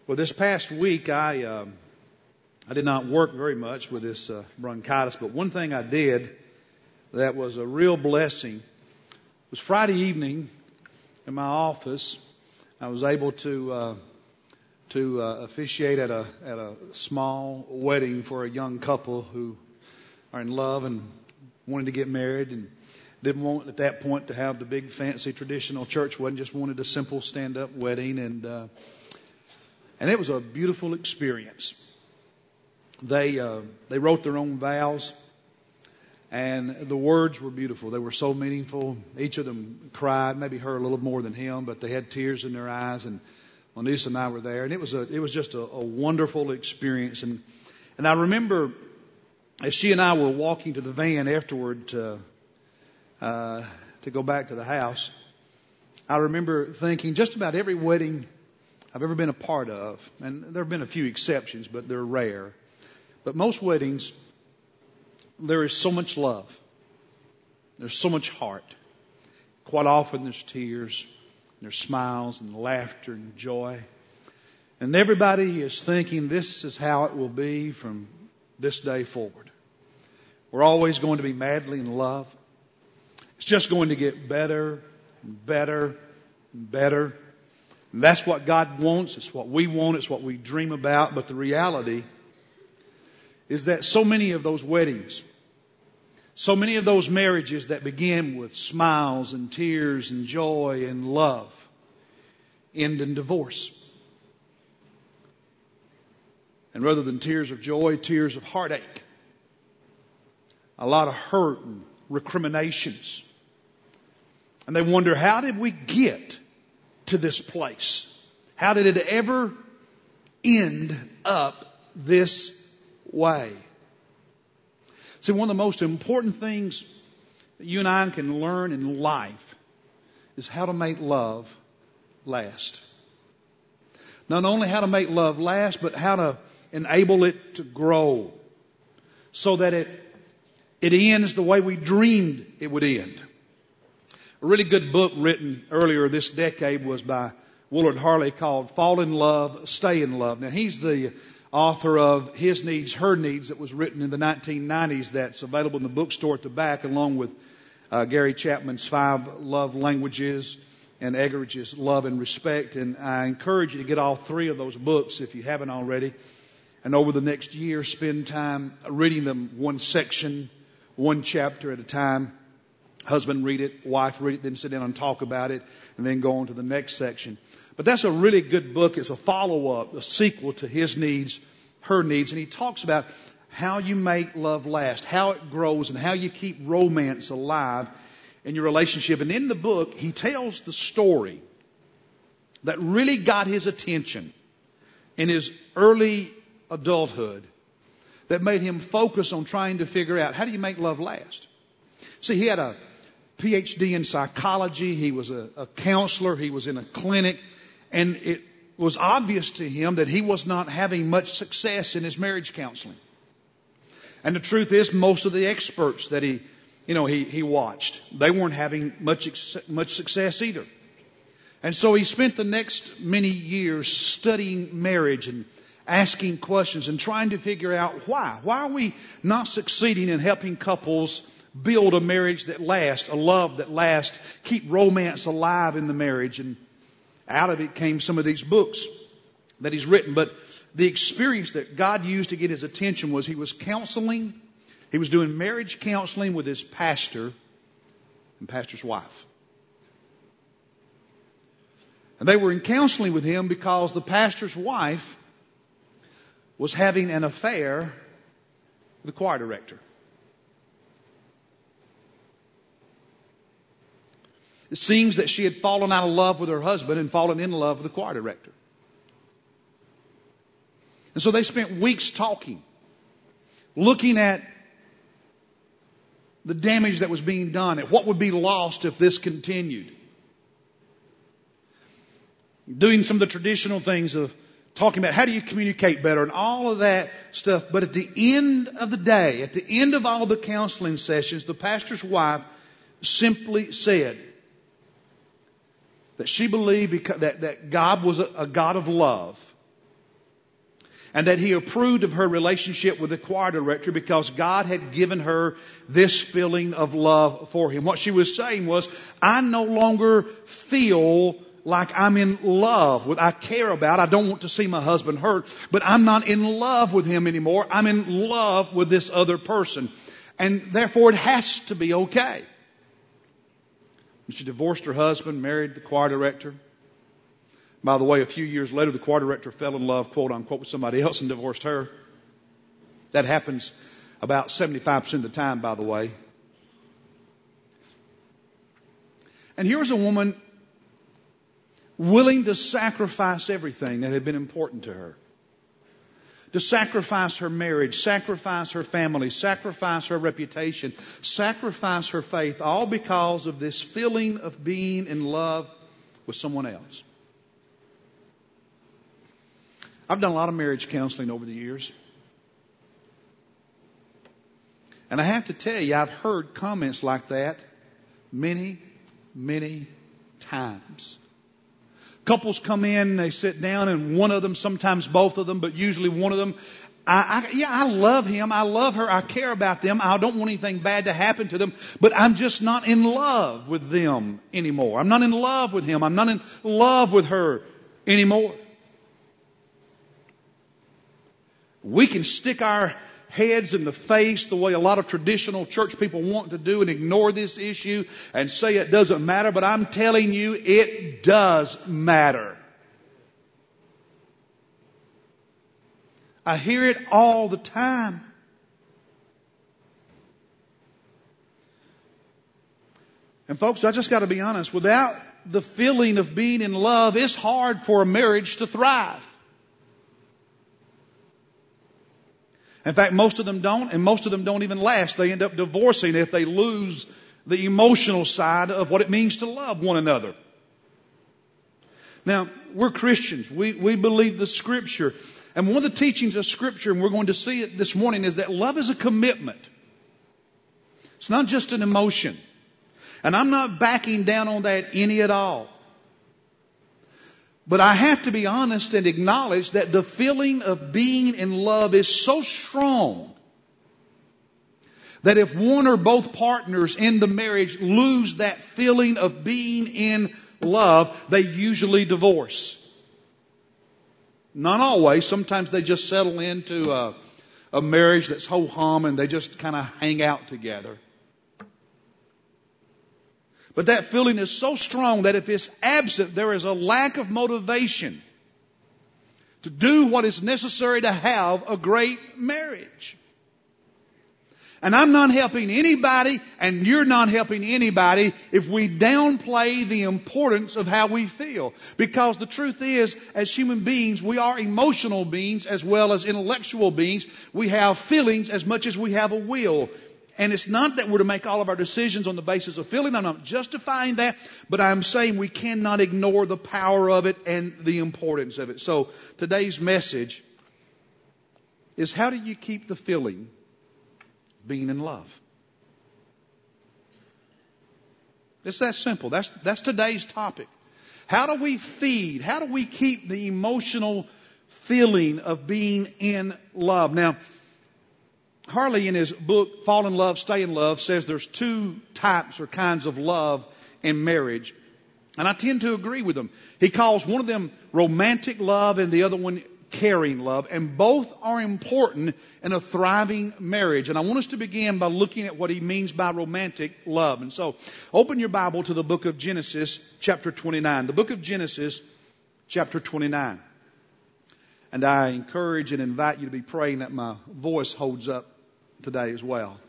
Well, this past week I did not work very much with this bronchitis, but one thing I did that was a real blessing was Friday evening in my office. I was able to officiate at a small wedding for a young couple who are in love and wanted to get married and didn't want at that point to have the big fancy traditional church wedding, just wanted a simple stand-up wedding, and it was a beautiful experience. They wrote their own vows, and the words were beautiful. They were so meaningful. Each of them cried, maybe her a little more than him, but they had tears in their eyes. And Lonisa and I were there, and it was just a wonderful experience. And I remember as she and I were walking to the van afterward to go back to the house, I remember thinking just about every wedding I've ever been a part of, and there have been a few exceptions, but they're rare. But most weddings, there is so much love. There's so much heart. Quite often there's tears, there's smiles and laughter and joy. And everybody is thinking this is how it will be from this day forward. We're always going to be madly in love. It's just going to get better and better and better. And that's what God wants. It's what we want. It's what we dream about. But the reality is that so many of those weddings, so many of those marriages that begin with smiles and tears and joy and love end in divorce. And rather than tears of joy, tears of heartache. A lot of hurt and recriminations. And they wonder, how did we get to this place? How did it ever end up this way? See, one of the most important things that you and I can learn in life is how to make love last. Not only how to make love last, but how to enable it to grow so that it ends the way we dreamed it would end. A really good book written earlier this decade was by Willard Harley called Fall in Love, Stay in Love. Now, he's the author of His Needs, Her Needs that was written in the 1990s that's available in the bookstore at the back, along with Gary Chapman's 5 Love Languages and Eggerich's Love and Respect. And I encourage you to get all 3 of those books if you haven't already. And over the next year, spend time reading them one section, one chapter at a time. Husband read it, wife read it, then sit down and talk about it, and then go on to the next section. But that's a really good book. It's a follow-up, a sequel to His Needs, Her Needs. And he talks about how you make love last, how it grows, and how you keep romance alive in your relationship. And in the book, he tells the story that really got his attention in his early adulthood that made him focus on trying to figure out, how do you make love last? See, he had a PhD in psychology. He was a counselor. He was in a clinic. And it was obvious to him that he was not having much success in his marriage counseling. And the truth is, most of the experts that he watched, they weren't having much success either. And so he spent the next many years studying marriage and asking questions and trying to figure out why. Why are we not succeeding in helping couples build a marriage that lasts, a love that lasts, keep romance alive in the marriage? And out of it came some of these books that he's written. But the experience that God used to get his attention was he was counseling. He was doing marriage counseling with his pastor and pastor's wife. And they were in counseling with him because the pastor's wife was having an affair with the choir director. It seems that she had fallen out of love with her husband and fallen in love with the choir director. And so they spent weeks talking, looking at the damage that was being done, at what would be lost if this continued. Doing some of the traditional things of talking about how do you communicate better and all of that stuff. But at the end of the day, at the end of all the counseling sessions, the pastor's wife simply said that she believed that God was a God of love and that He approved of her relationship with the choir director because God had given her this feeling of love for him. What she was saying was, I no longer feel like I'm in love with, I care about, I don't want to see my husband hurt, but I'm not in love with him anymore. I'm in love with this other person. And therefore it has to be okay. She divorced her husband, married the choir director. By the way, a few years later, the choir director fell in love, quote unquote, with somebody else and divorced her. That happens about 75% of the time, by the way. And here's a woman willing to sacrifice everything that had been important to her. To sacrifice her marriage, sacrifice her family, sacrifice her reputation, sacrifice her faith, all because of this feeling of being in love with someone else. I've done a lot of marriage counseling over the years. And I have to tell you, I've heard comments like that many, many times. Couples come in, they sit down, and one of them, sometimes both of them, but usually one of them, I love him, I love her, I care about them, I don't want anything bad to happen to them, but I'm just not in love with them anymore. I'm not in love with him, I'm not in love with her anymore. We can stick our heads in the face the way a lot of traditional church people want to do and ignore this issue and say it doesn't matter, but I'm telling you it does matter. I hear it all the time. And folks, I just got to be honest, without the feeling of being in love, it's hard for a marriage to thrive. In fact, most of them don't, and most of them don't even last. They end up divorcing if they lose the emotional side of what it means to love one another. Now, we're Christians. We believe the Scripture. And one of the teachings of Scripture, and we're going to see it this morning, is that love is a commitment. It's not just an emotion. And I'm not backing down on that any at all. But I have to be honest and acknowledge that the feeling of being in love is so strong that if one or both partners in the marriage lose that feeling of being in love, they usually divorce. Not always. Sometimes they just settle into a marriage that's ho-hum and they just kind of hang out together. But that feeling is so strong that if it's absent, there is a lack of motivation to do what is necessary to have a great marriage. And I'm not helping anybody, and you're not helping anybody if we downplay the importance of how we feel. Because the truth is, as human beings, we are emotional beings as well as intellectual beings. We have feelings as much as we have a will. And it's not that we're to make all of our decisions on the basis of feeling. I'm not justifying that, but I'm saying we cannot ignore the power of it and the importance of it. So today's message is, how do you keep the feeling being in love? It's that simple. That's today's topic. How do we feed? How do we keep the emotional feeling of being in love? Now, Harley, in his book, Fall in Love, Stay in Love, says there's two types or kinds of love in marriage. And I tend to agree with him. He calls one of them romantic love and the other one caring love. And both are important in a thriving marriage. And I want us to begin by looking at what he means by romantic love. And so, open your Bible to the book of Genesis, chapter 29. The book of Genesis, chapter 29. And I encourage and invite you to be praying that my voice holds up today as well.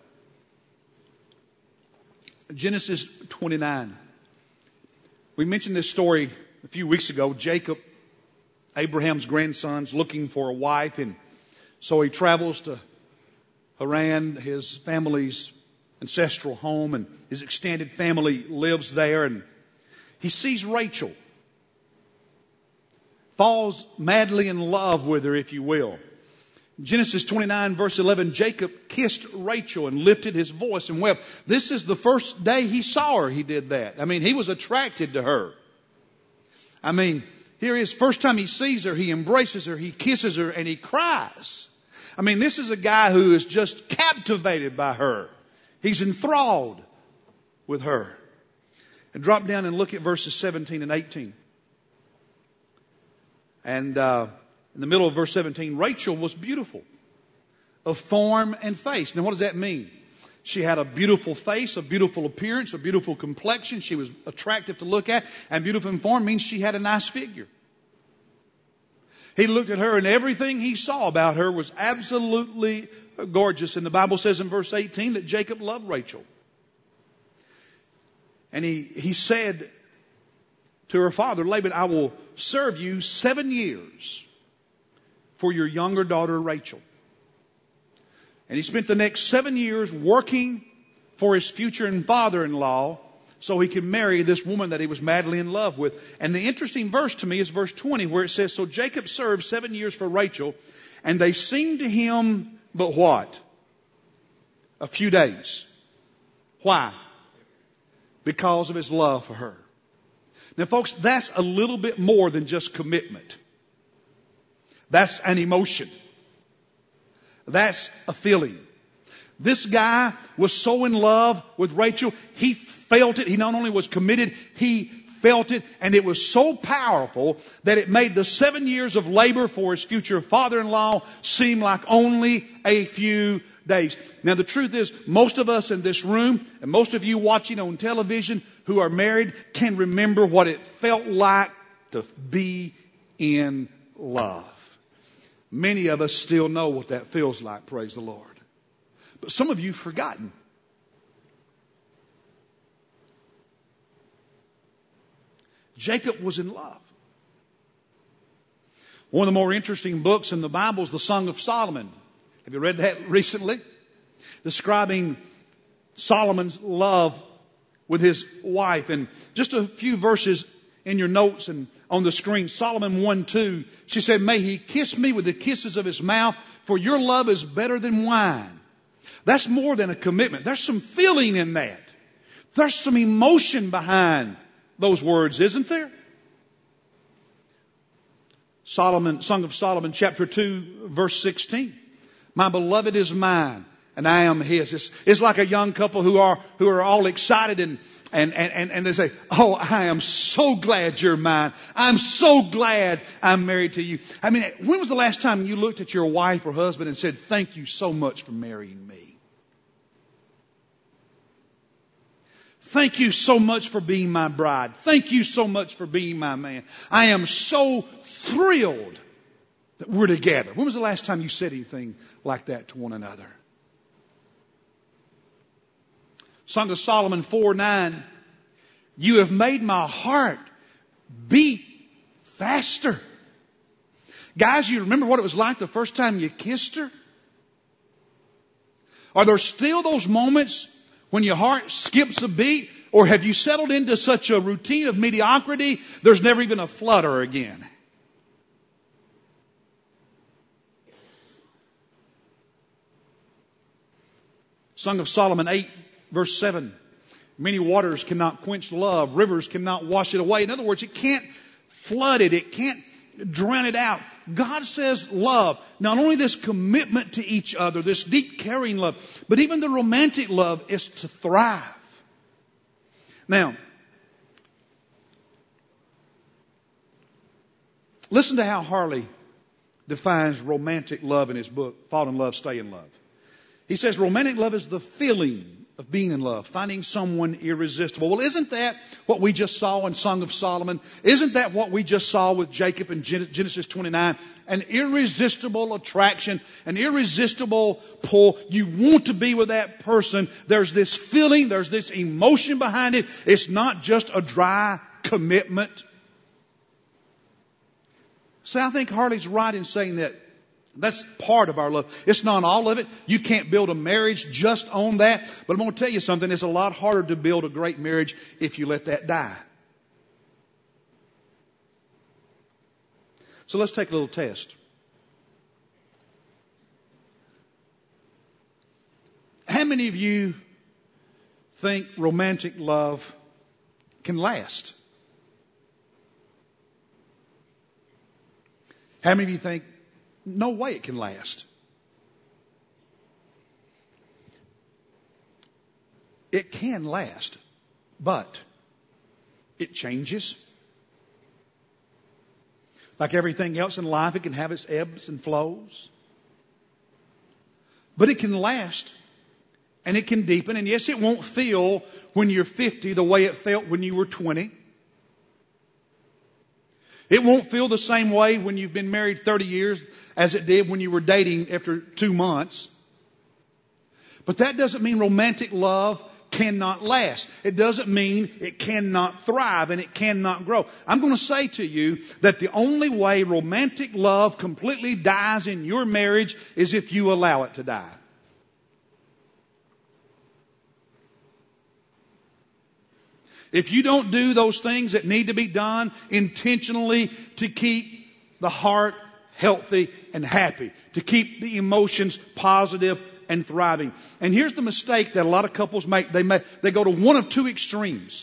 Genesis 29. We mentioned this story a few weeks ago. Jacob, Abraham's grandson's looking for a wife, and so he travels to Haran, his family's ancestral home, and his extended family lives there, and he sees Rachel. Falls madly in love with her, if you will. Genesis 29 verse 11, Jacob kissed Rachel and lifted his voice and wept. This is the first day he saw her, he did that. I mean, he was attracted to her. I mean, here he is, first time he sees her, he embraces her, he kisses her, and he cries. I mean, this is a guy who is just captivated by her. He's enthralled with her. And drop down and look at verses 17 and 18. And in the middle of verse 17, Rachel was beautiful of form and face. Now what does that mean? She had a beautiful face, a beautiful appearance, a beautiful complexion. She was attractive to look at. And beautiful in form means she had a nice figure. He looked at her and everything he saw about her was absolutely gorgeous. And the Bible says in verse 18 that Jacob loved Rachel. And he said to her father, Laban, I will serve you 7 years for your younger daughter Rachel. And he spent the next 7 years working for his future father-in-law so he could marry this woman that he was madly in love with. And the interesting verse to me is verse 20 where it says, so Jacob served 7 years for Rachel, and they seemed to him, but what? A few days. Why? Because of his love for her. Now folks, that's a little bit more than just commitment. That's an emotion. That's a feeling. This guy was so in love with Rachel, he felt it. He not only was committed, he felt it. And it was so powerful that it made the 7 years of labor for his future father-in-law seem like only a few days. Now the truth is, most of us in this room and most of you watching on television who are married can remember what it felt like to be in love. Many of us still know what that feels like, praise the Lord. But some of you have forgotten. Jacob was in love. One of the more interesting books in the Bible is the Song of Solomon. Have you read that recently? Describing Solomon's love with his wife. And just a few verses in your notes and on the screen. Solomon 1:2. She said, may he kiss me with the kisses of his mouth, for your love is better than wine. That's more than a commitment. There's some feeling in that. There's some emotion behind those words, isn't there? Song of Solomon chapter 2 verse 16. My beloved is mine and I am his. It's like a young couple who are all excited and they say, oh, I am so glad you're mine. I'm so glad I'm married to you. I mean, when was the last time you looked at your wife or husband and said, thank you so much for marrying me? Thank you so much for being my bride. Thank you so much for being my man. I am so thrilled that we're together. When was the last time you said anything like that to one another? Song of Solomon 4:9. You have made my heart beat faster. Guys, you remember what it was like the first time you kissed her? Are there still those moments when your heart skips a beat? Or have you settled into such a routine of mediocrity, there's never even a flutter again? Song of Solomon 8, verse 7. Many waters cannot quench love. Rivers cannot wash it away. In other words, it can't flood it. It can't drown it out. God says love, not only this commitment to each other, this deep caring love, but even the romantic love is to thrive. Now, listen to how Harley defines romantic love in his book, Fall in Love, Stay in Love. He says romantic love is the feeling of being in love, finding someone irresistible. Well, isn't that what we just saw in Song of Solomon? Isn't that what we just saw with Jacob in Genesis 29? An irresistible attraction, an irresistible pull. You want to be with that person. There's this feeling, there's this emotion behind it. It's not just a dry commitment. So I think Harley's right in saying that that's part of our love. It's not all of it. You can't build a marriage just on that. But I'm going to tell you something. It's a lot harder to build a great marriage if you let that die. So let's take a little test. How many of you think romantic love can last? How many of you think, no way it can last? It can last, but it changes. Like everything else in life, it can have its ebbs and flows. But it can last, and it can deepen. And yes, it won't feel when you're 50 the way it felt when you were 20. It won't feel the same way when you've been married 30 years as it did when you were dating after 2 months. But that doesn't mean romantic love cannot last. It doesn't mean it cannot thrive and it cannot grow. I'm going to say to you that the only way romantic love completely dies in your marriage is if you allow it to die. If you don't do those things that need to be done intentionally to keep the heart healthy and happy, to keep the emotions positive and thriving. And here's the mistake that a lot of couples make. They go to one of two extremes.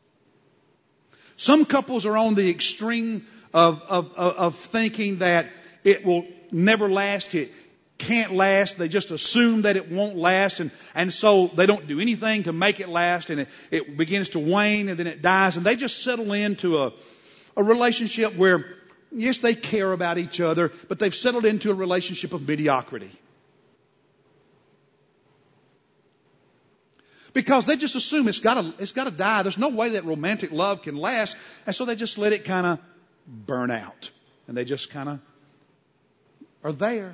Some couples are on the extreme of thinking that it will never last. It can't last. They just assume that it won't last. And so they don't do anything to make it last. And it begins to wane and then it dies. And they just settle into a relationship where, yes, they care about each other, but they've settled into a relationship of mediocrity. Because they just assume it's got to die. There's no way that romantic love can last. And so they just let it kind of burn out. And they just kind of are there.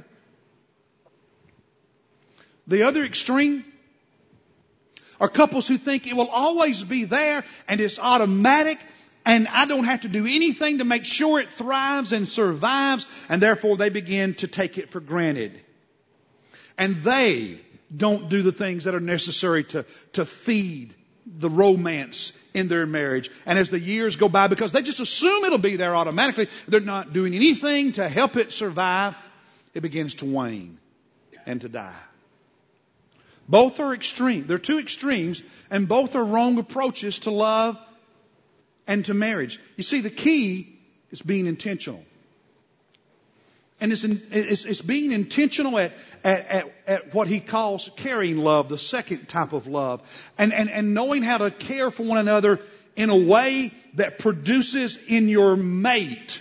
The other extreme are couples who think it will always be there and it's automatic and I don't have to do anything to make sure it thrives and survives, and therefore they begin to take it for granted. And they don't do the things that are necessary to feed the romance in their marriage. And as the years go by, because they just assume it'll be there automatically, they're not doing anything to help it survive, it begins to wane and to die. Both are extreme. They're two extremes, and both are wrong approaches to love and to marriage. You see, the key is being intentional. And it's being intentional at what he calls caring love, the second type of love. And knowing how to care for one another in a way that produces in your mate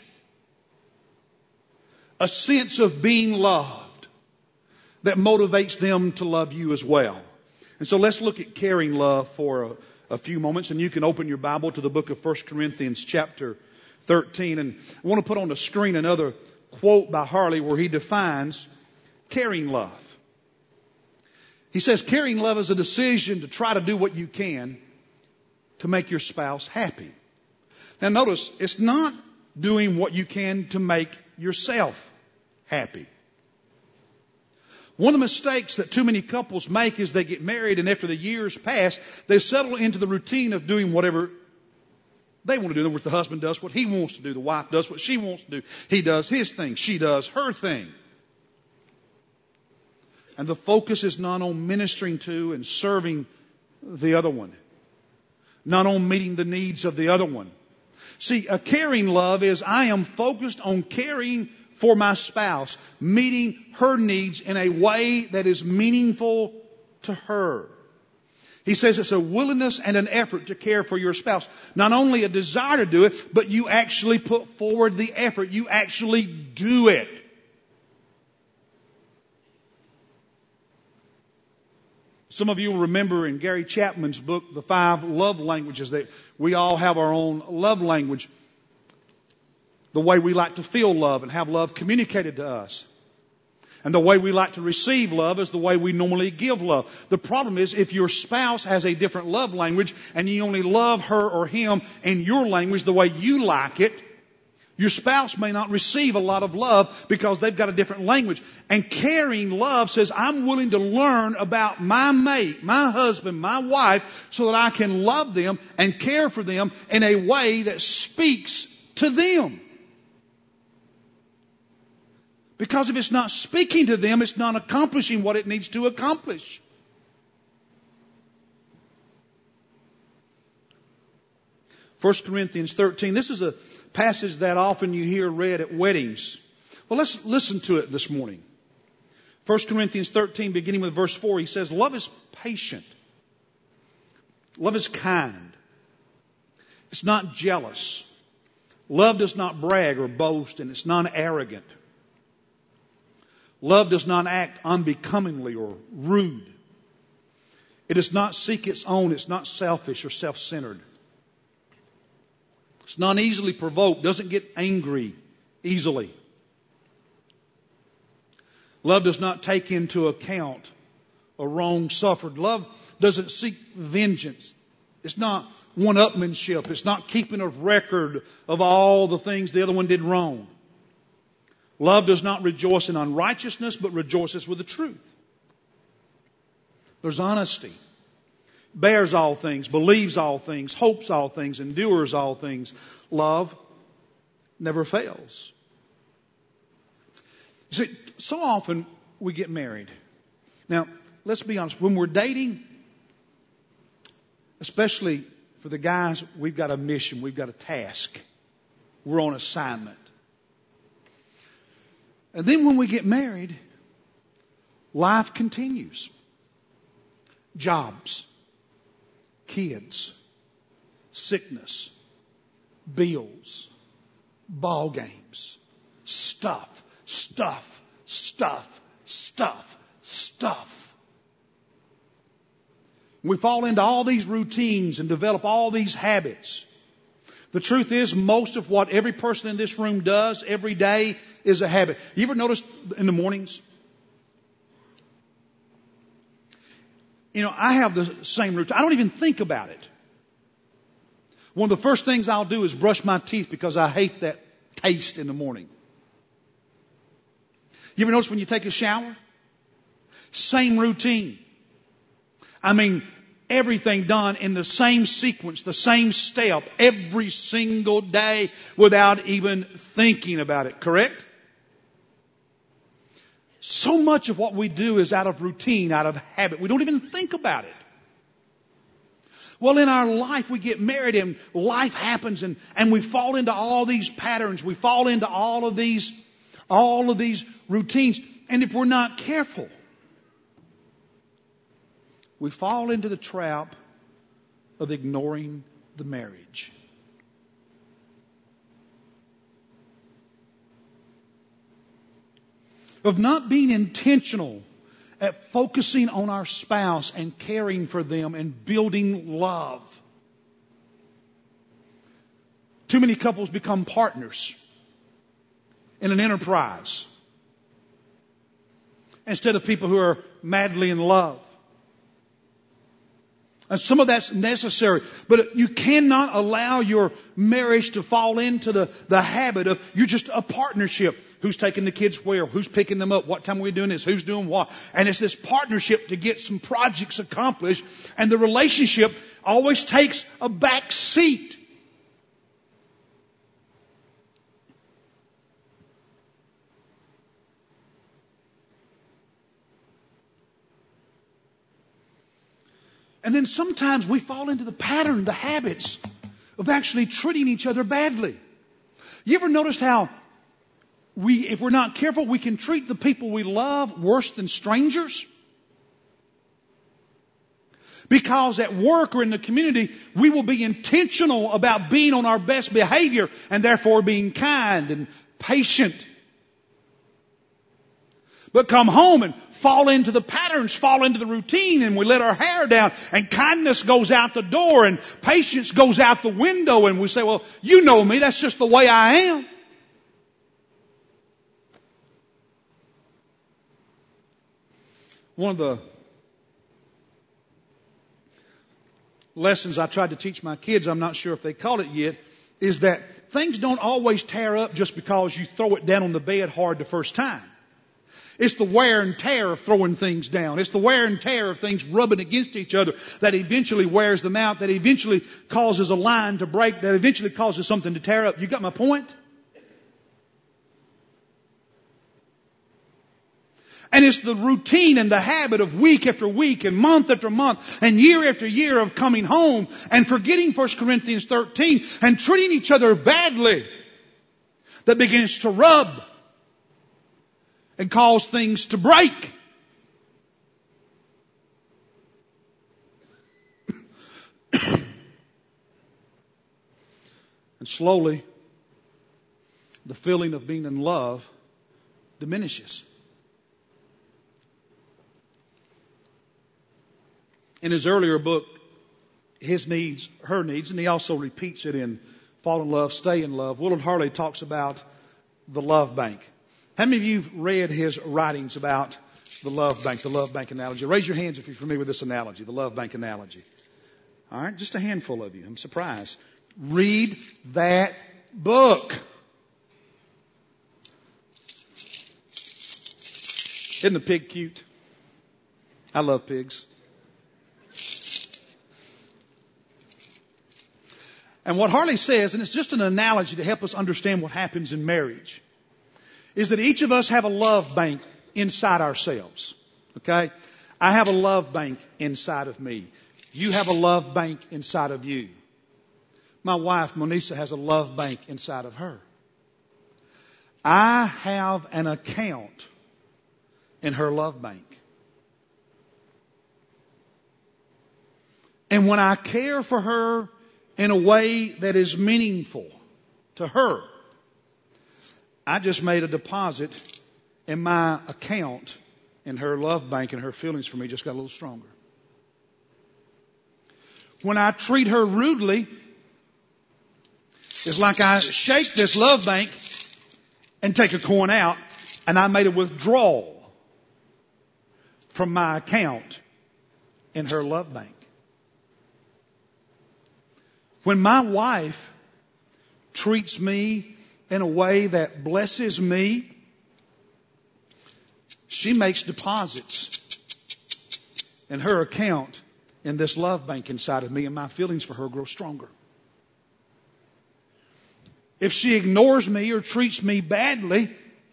a sense of being loved that motivates them to love you as well. And so let's look at caring love for a few moments. And you can open your Bible to the book of 1 Corinthians chapter 13. And I want to put on the screen another quote by Harley where he defines caring love. He says, caring love is a decision to try to do what you can to make your spouse happy. Now notice, it's not doing what you can to make yourself happy. One of the mistakes that too many couples make is they get married and after the years pass, they settle into the routine of doing whatever they want to do. In other words, the husband does what he wants to do. The wife does what she wants to do. He does his thing. She does her thing. And the focus is not on ministering to and serving the other one. Not on meeting the needs of the other one. See, a caring love is I am focused on caring for my spouse, meeting her needs in a way that is meaningful to her. He says it's a willingness and an effort to care for your spouse. Not only a desire to do it, but you actually put forward the effort. You actually do it. Some of you will remember in Gary Chapman's book, The 5 Love Languages, that we all have our own love language. The way we like to feel love and have love communicated to us. And the way we like to receive love is the way we normally give love. The problem is if your spouse has a different love language and you only love her or him in your language the way you like it, your spouse may not receive a lot of love because they've got a different language. And caring love says, I'm willing to learn about my mate, my husband, my wife, so that I can love them and care for them in a way that speaks to them. Because if it's not speaking to them, it's not accomplishing what it needs to accomplish. First Corinthians 13. This is a passage that often you hear read at weddings. Well, let's listen to it this morning. 1 Corinthians 13, beginning with verse 4, he says, love is patient. Love is kind. It's not jealous. Love does not brag or boast, and it's not arrogant. Love does not act unbecomingly or rude. It does not seek its own. It's not selfish or self-centered. It's not easily provoked. Doesn't get angry easily. Love does not take into account a wrong suffered. Love doesn't seek vengeance. It's not one-upmanship. It's not keeping a record of all the things the other one did wrong. Love does not rejoice in unrighteousness, but rejoices with the truth. There's honesty. Bears all things, believes all things, hopes all things, endures all things. Love never fails. You see, so often we get married. Now, let's be honest. When we're dating, especially for the guys, we've got a mission. We've got a task. We're on assignment. And then when we get married, life continues. Jobs, kids, sickness, bills, ball games, stuff. We fall into all these routines and develop all these habits. The truth is, most of what every person in this room does every day is a habit. You ever notice in the mornings? You know, I have the same routine. I don't even think about it. One of the first things I'll do is brush my teeth because I hate that taste in the morning. You ever notice when you take a shower? Same routine. I mean, everything done in the same sequence, the same step, every single day without even thinking about it, correct? So much of what we do is out of routine, out of habit. We don't even think about it. Well, in our life, we get married and life happens and we fall into all these patterns. We fall into all of these routines. And if we're not careful, we fall into the trap of ignoring the marriage. Of not being intentional at focusing on our spouse and caring for them and building love. Too many couples become partners in an enterprise instead of people who are madly in love. And some of that's necessary. But you cannot allow your marriage to fall into the habit of you're just a partnership. Who's taking the kids where? Who's picking them up? What time are we doing this? Who's doing what? And it's this partnership to get some projects accomplished. And the relationship always takes a back seat. And then sometimes we fall into the pattern, the habits of actually treating each other badly. You ever noticed how if we're not careful, we can treat the people we love worse than strangers? Because at work or in the community, we will be intentional about being on our best behavior and therefore being kind and patient. But come home and fall into the patterns, fall into the routine, and we let our hair down, and kindness goes out the door, and patience goes out the window, and we say, well, you know me, that's just the way I am. One of the lessons I tried to teach my kids, I'm not sure if they caught it yet, is that things don't always tear up just because you throw it down on the bed hard the first time. It's the wear and tear of throwing things down. It's the wear and tear of things rubbing against each other that eventually wears them out, that eventually causes a line to break, that eventually causes something to tear up. You got my point? And it's the routine and the habit of week after week and month after month and year after year of coming home and forgetting 1 Corinthians 13 and treating each other badly that begins to rub. and cause things to break. And slowly, the feeling of being in love diminishes. In his earlier book, His Needs, Her Needs, and he also repeats it in Fall in Love, Stay in Love, Willard Harley talks about the love bank. How many of you have read his writings about the love bank analogy? Raise your hands if you're familiar with this analogy, the love bank analogy. All right, just a handful of you. I'm surprised. Read that book. Isn't the pig cute? I love pigs. And what Harley says, and it's just an analogy to help us understand what happens in marriage, is that each of us have a love bank inside ourselves. Okay? I have a love bank inside of me. You have a love bank inside of you. My wife, Monisa, has a love bank inside of her. I have an account in her love bank. And when I care for her in a way that is meaningful to her, I just made a deposit in my account in her love bank, and her feelings for me just got a little stronger. When I treat her rudely, it's like I shake this love bank and take a coin out, and I made a withdrawal from my account in her love bank. When my wife treats me in a way that blesses me, she makes deposits in her account in this love bank inside of me, and my feelings for her grow stronger. If she ignores me or treats me badly,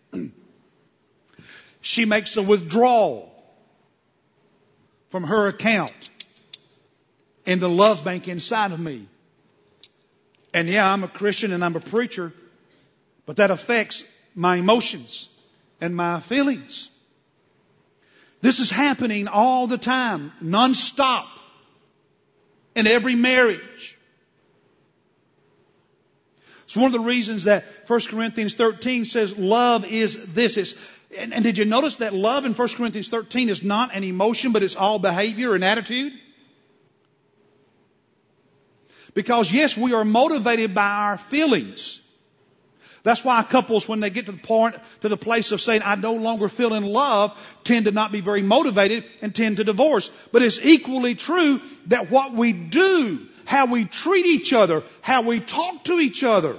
she makes a withdrawal from her account in the love bank inside of me. And yeah, I'm a Christian and I'm a preacher, but that affects my emotions and my feelings. This is happening all the time, nonstop, in every marriage. It's one of the reasons that 1 Corinthians 13 says love is this. And did you notice that love in 1 Corinthians 13 is not an emotion, but it's all behavior and attitude? Because yes, we are motivated by our feelings. That's why couples, when they get to the place of saying, I no longer feel in love, tend to not be very motivated and tend to divorce. But it's equally true that what we do, how we treat each other, how we talk to each other,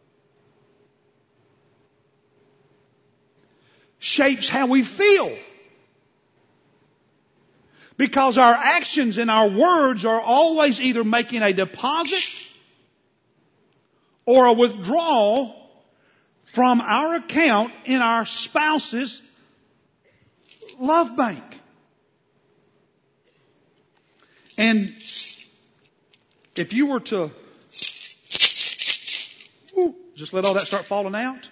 shapes how we feel. Because our actions and our words are always either making a deposit or a withdrawal from our account in our spouse's love bank. And if you were to just let all that start falling out,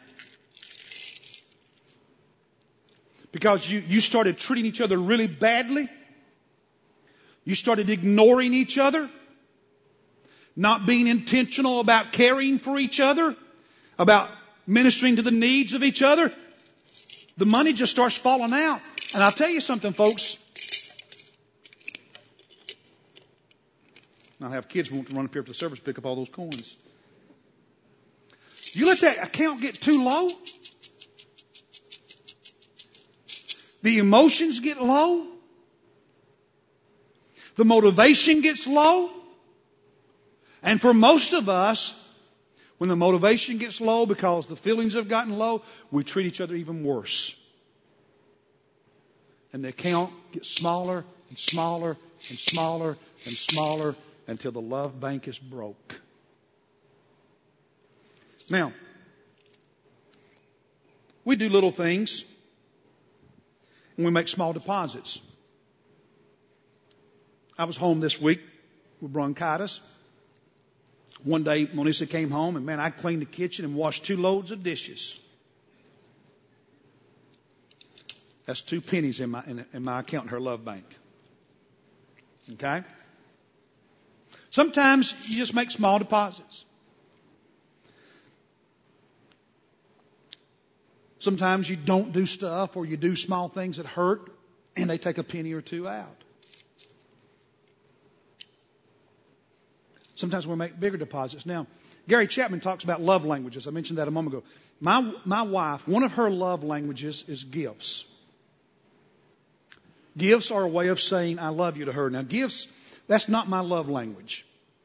because you started treating each other really badly, you started ignoring each other, not being intentional about caring for each other, about ministering to the needs of each other, the money just starts falling out. And I'll tell you something, folks. I'll have kids who want to run up here to the service pick up all those coins. You let that account get too low, the emotions get low, the motivation gets low, and for most of us, when the motivation gets low because the feelings have gotten low, we treat each other even worse. And the account gets smaller and smaller and smaller and smaller until the love bank is broke. Now, we do little things and we make small deposits. I was home this week with bronchitis. One day, Monisa came home and man, I cleaned the kitchen and washed 2 loads of dishes. That's 2 pennies in my account in her love bank. Okay? Sometimes you just make small deposits. Sometimes you don't do stuff, or you do small things that hurt, and they take a penny or 2 out. Sometimes we make bigger deposits. Now, Gary Chapman talks about love languages. I mentioned that a moment ago. My wife, one of her love languages is gifts. Gifts are a way of saying I love you to her. Now, gifts, that's not my love language.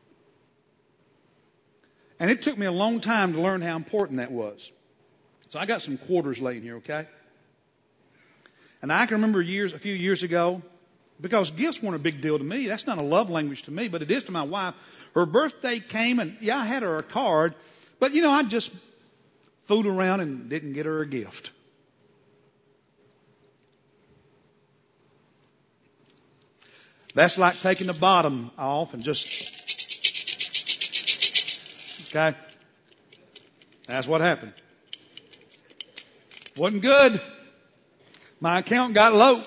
And it took me a long time to learn how important that was. So I got some quarters laying here, okay? And I can remember a few years ago, because gifts weren't a big deal to me. That's not a love language to me, but it is to my wife. Her birthday came, and yeah, I had her a card, but I just fooled around and didn't get her a gift. That's like taking the bottom off and just, okay? That's what happened. Wasn't good. My account got low.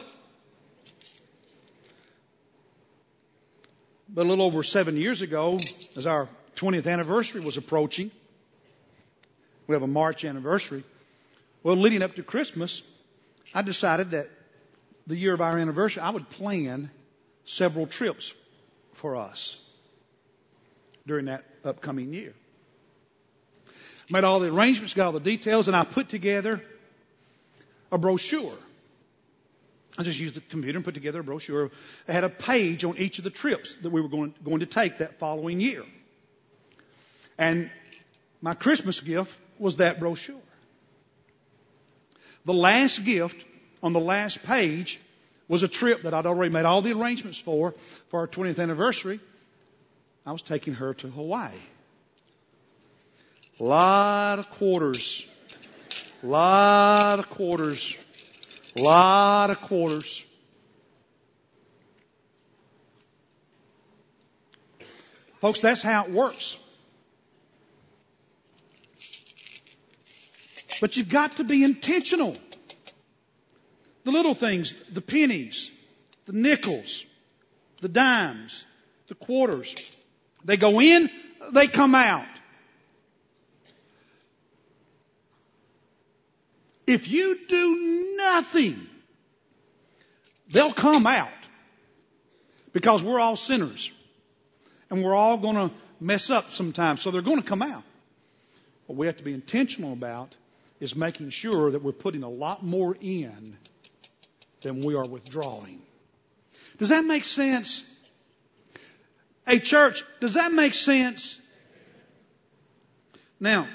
But a little over 7 years ago, as our 20th anniversary was approaching, we have a March anniversary. Well, leading up to Christmas, I decided that the year of our anniversary, I would plan several trips for us during that upcoming year. Made all the arrangements, got all the details, and I put together a brochure. I just used the computer and put together a brochure. I had a page on each of the trips that we were going to take that following year. And my Christmas gift was that brochure. The last gift on the last page was a trip that I'd already made all the arrangements for our 20th anniversary. I was taking her to Hawaii. A lot of quarters. Lot of quarters. Lot of quarters. Folks, that's how it works. But you've got to be intentional. The little things, the pennies, the nickels, the dimes, the quarters. They go in, they come out. If you do nothing, they'll come out. Because we're all sinners. And we're all going to mess up sometimes. So they're going to come out. What we have to be intentional about is making sure that we're putting a lot more in than we are withdrawing. Does that make sense? Hey, church, does that make sense? Now,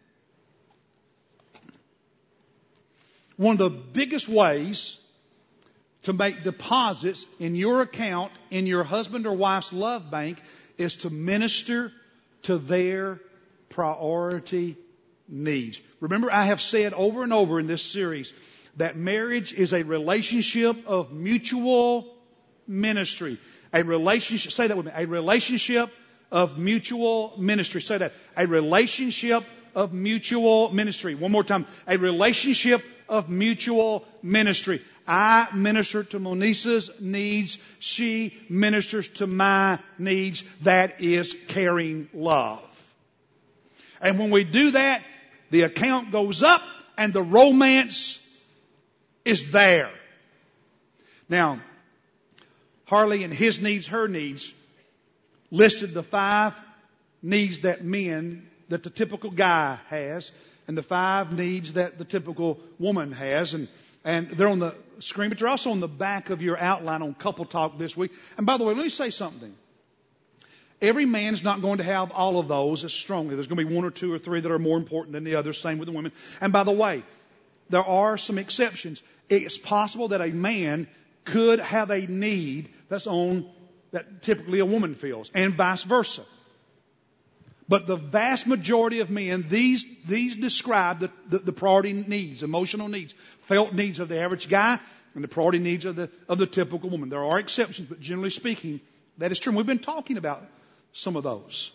one of the biggest ways to make deposits in your account, in your husband or wife's love bank, is to minister to their priority needs. Remember, I have said over and over in this series that marriage is a relationship of mutual ministry. A relationship, say that with me, a relationship of mutual ministry. Say that. A relationship of mutual ministry. One more time. A relationship of mutual ministry. I minister to Monisa's needs. She ministers to my needs. That is caring love. And when we do that, the account goes up and the romance is there. Now, Harley and his needs, her needs, listed the 5 needs that the typical guy has, and the 5 needs that the typical woman has. And they're on the screen, but they're also on the back of your outline on Couple Talk this week. And by the way, let me say something. Every man's not going to have all of those as strongly. There's going to be 1 or 2 or 3 that are more important than the others. Same with the women. And by the way, there are some exceptions. It's possible that a man could have a need that typically a woman feels, and vice versa. But the vast majority of men, these describe the priority needs, emotional needs, felt needs of the average guy, and the priority needs of the typical woman. There are exceptions, but generally speaking, that is true. And we've been talking about some of those.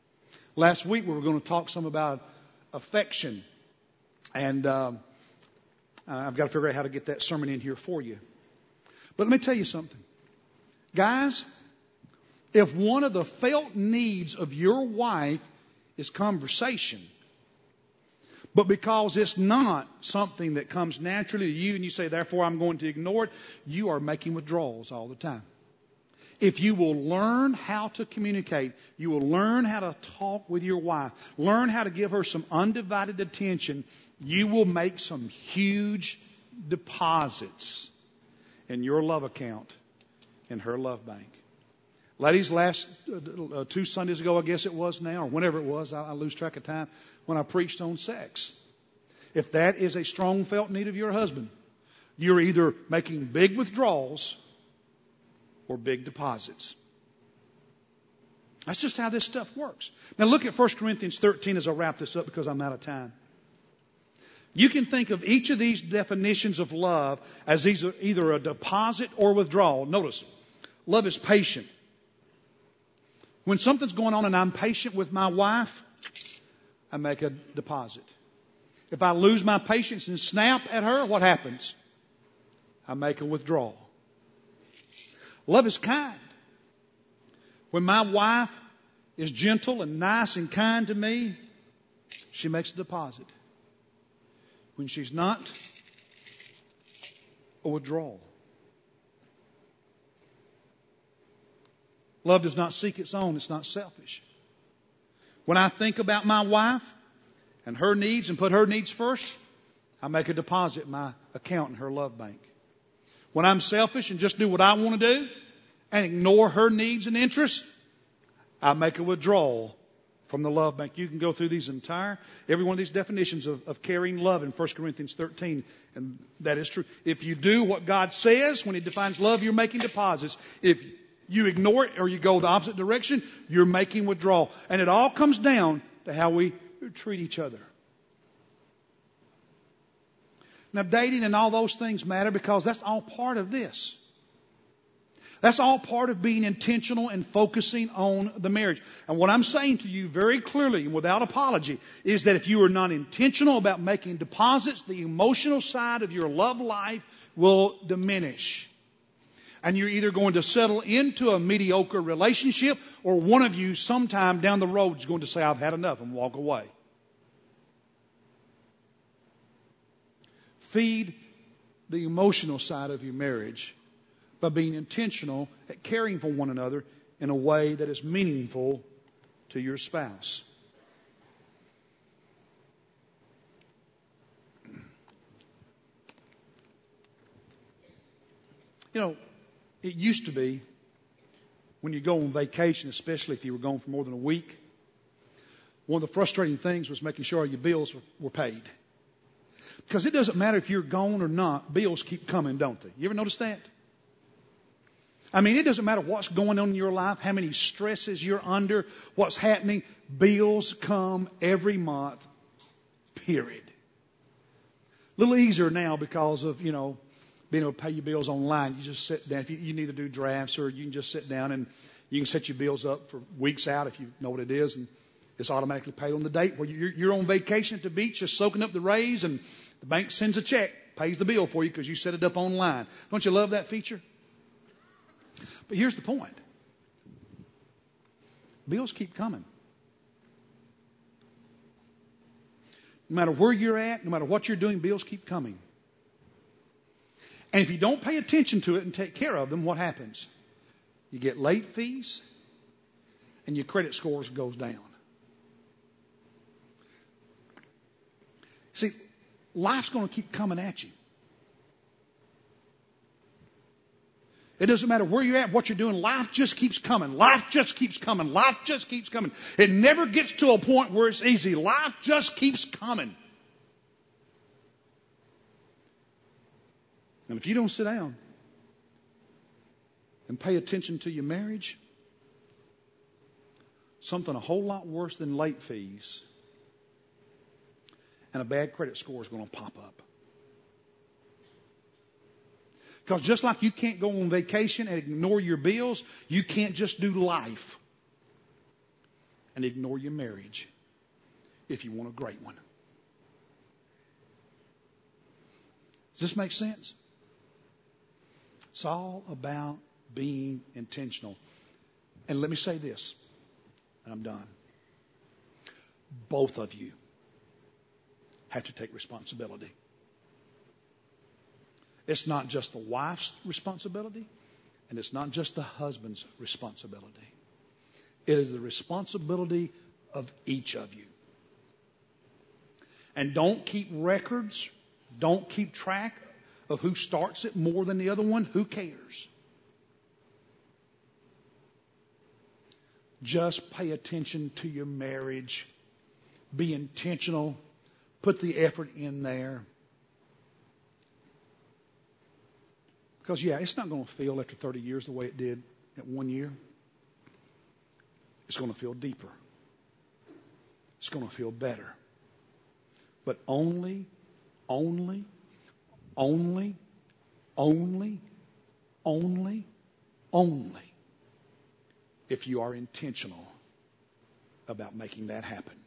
Last week we were going to talk some about affection, and I've got to figure out how to get that sermon in here for you. But let me tell you something. Guys, if one of the felt needs of your wife is conversation, but because it's not something that comes naturally to you and you say, therefore I'm going to ignore it, you are making withdrawals all the time. If you will learn how to communicate, you will learn how to talk with your wife, learn how to give her some undivided attention, you will make some huge deposits in your love account, in her love bank. Ladies, last 2 Sundays ago, I guess it was now, or whenever it was, I lose track of time, when I preached on sex. If that is a strong felt need of your husband, you're either making big withdrawals or big deposits. That's just how this stuff works. Now look at 1 Corinthians 13 as I wrap this up because I'm out of time. You can think of each of these definitions of love as either a deposit or withdrawal. Notice, love is patient. When something's going on and I'm patient with my wife, I make a deposit. If I lose my patience and snap at her, what happens? I make a withdrawal. Love is kind. When my wife is gentle and nice and kind to me, she makes a deposit. When she's not, a withdrawal. Love does not seek its own. It's not selfish. When I think about my wife and her needs and put her needs first, I make a deposit in my account in her love bank. When I'm selfish and just do what I want to do and ignore her needs and interests, I make a withdrawal from the love bank. You can go through every one of these definitions of carrying love in 1 Corinthians 13, and that is true. If you do what God says when He defines love, you're making deposits. If you ignore it or you go the opposite direction, you're making withdrawal. And it all comes down to how we treat each other. Now, dating and all those things matter because that's all part of this. That's all part of being intentional and focusing on the marriage. And what I'm saying to you very clearly and without apology is that if you are not intentional about making deposits, the emotional side of your love life will diminish. And you're either going to settle into a mediocre relationship or one of you sometime down the road is going to say, I've had enough, and walk away. Feed the emotional side of your marriage by being intentional at caring for one another in a way that is meaningful to your spouse. You know, it used to be when you go on vacation, especially if you were gone for more than a week, one of the frustrating things was making sure your bills were paid. Because it doesn't matter if you're gone or not, bills keep coming, don't they? You ever notice that? I mean, it doesn't matter what's going on in your life, how many stresses you're under, what's happening. Bills come every month, period. A little easier now because of, being able to pay your bills online. You just sit down. If you need to do drafts, or you can just sit down and you can set your bills up for weeks out if you know what it is, and it's automatically paid on the date. Where you're on vacation at the beach, just soaking up the rays, and the bank sends a check, pays the bill for you because you set it up online. Don't you love that feature? But here's the point. Bills keep coming. No matter where you're at, no matter what you're doing, bills keep coming. And if you don't pay attention to it and take care of them, what happens? You get late fees and your credit scores goes down. See, life's going to keep coming at you. It doesn't matter where you're at, what you're doing. Life just keeps coming. Life just keeps coming. Life just keeps coming. It never gets to a point where it's easy. Life just keeps coming. And if you don't sit down and pay attention to your marriage, something a whole lot worse than late fees and a bad credit score is going to pop up. Because just like you can't go on vacation and ignore your bills, you can't just do life and ignore your marriage if you want a great one. Does this make sense? It's all about being intentional. And let me say this, and I'm done. Both of you have to take responsibility. It's not just the wife's responsibility, and it's not just the husband's responsibility. It is the responsibility of each of you. And don't keep records. Don't keep track of who starts it more than the other one. Who cares? Just pay attention to your marriage. Be intentional. Put the effort in there. Because, it's not going to feel after 30 years the way it did at 1 year. It's going to feel deeper. It's going to feel better. But only if you are intentional about making that happen.